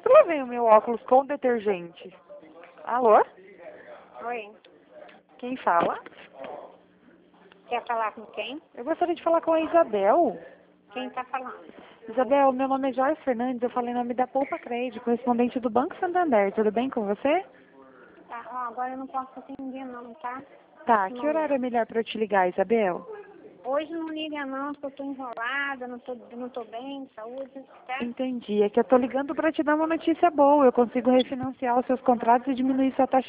Pronto, lavei o meu óculos com detergente. Alô? Oi, Quem fala? quer falar com quem? Eu gostaria de falar com a Isabel. Quem tá falando? Isabel, meu nome é Joyce Fernandes, eu falei em nome da Poupa Crédito, correspondente do Banco Santander. Tudo bem com você? Tá, ó, agora eu não posso atender não, tá? Tá, Nesse que horário é momento. melhor para eu te ligar, Isabel? Hoje não liga não, porque eu tô enrolada, não tô bem, de saúde, tá? Entendi, é que eu tô ligando para te dar uma notícia boa. Eu consigo refinanciar os seus contratos e diminuir sua taxa